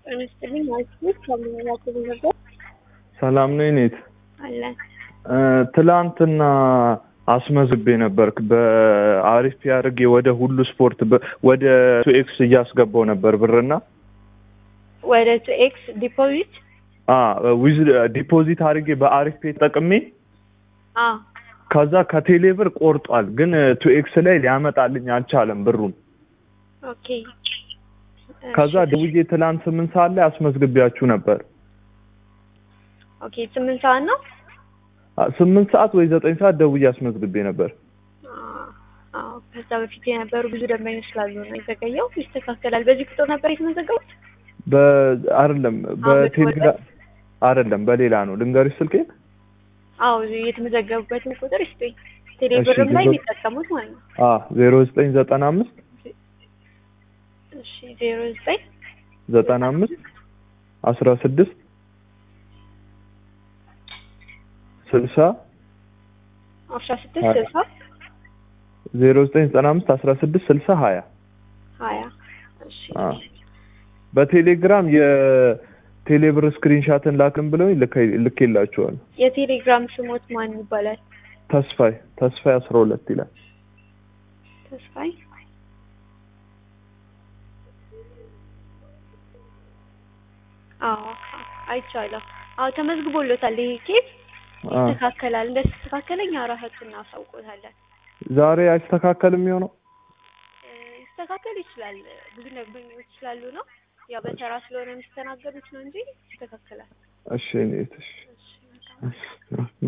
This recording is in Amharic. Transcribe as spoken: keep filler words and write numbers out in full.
አንስተልኝ ማለት ከመላኩ ነበር ሰላም ነኝ ኔት አለ ትላንትና አስመዝግቤ ነበርክ በአሪፍ ያርጌ ወደ ሁሉ ስፖርት ወደ ቱ ኤክስ እያስገባው ነበር ብርና ወደ ቱ ኤክስ ዲፖዚት አ ዊዝ ዲፖዚት አርጌ በአሪፍ ተጠቅሜ አ ከዛ ከቴሌብር ቆርጧል ግን ቱ ኤክስ ላይ ሊያመጣልኝ አልቻለም ብሩን ኦኬ ከዛ ደውዬ ትላንት ስምንት ሰዓት ላይ አስመዝግቤያችሁ ነበር ኦኬ ስምንት ሰዓት ነው ስምንት ሰዓት ወይ ዘጠኝ ሰዓት ደውዬ አስመዝግቤ ነበር አዎ ከዛ በፊት የነበሩ ብዙ ደንበኞች ስላሉ ነው የተቀየው ይስተካከላል በዚህ ቁጥር ነበር የተመዘገቡት በአይደለም በቴሌግራም አይደለም በሌላ ነው ልንገርሽ ስልኬን አዎ የተመዘገቡበትን ቁጥር እስቲ ቴሌግራም ላይ የሚጠቀሙት ማለት ነው አ ዜሮ ዘጠኝ ዘጠና አምስት እሺ ዜሮ ዘጠኝ ዘጠና አምስት አስራ ስድስት ስልሳ አስራ ስድስት ስልሳ ዜሮ ዘጠኝ ዘጠና አምስት አስራ ስድስት ስልሳ ሀያ ሀያ እሺ በቴሌግራም የቴሌብር ስክሪንሻትን ላክን ብለው ልኬላችኋል የቴሌግራም ስሞት ማን ይባላል ተስፋይ ተስፋይ አስራ ሁለት ይላል ተስፋይ አዎ አይቻለሁ አዎ ተመዝግቦልታል ይሄ ኬስ ይስተካከላል እንደተስተካከለኛ ራሳችንን አሳውቆታለን ዛሬ አይስተካከልም የሚሆነው ይስተካከል ይችላል ብዙ ነገሮች ስላሉ ነው ያው በተራ ስለሆነ የሚስተናገዱት ነው እንጂ ይስተካከላል እሺ እኔ እሺ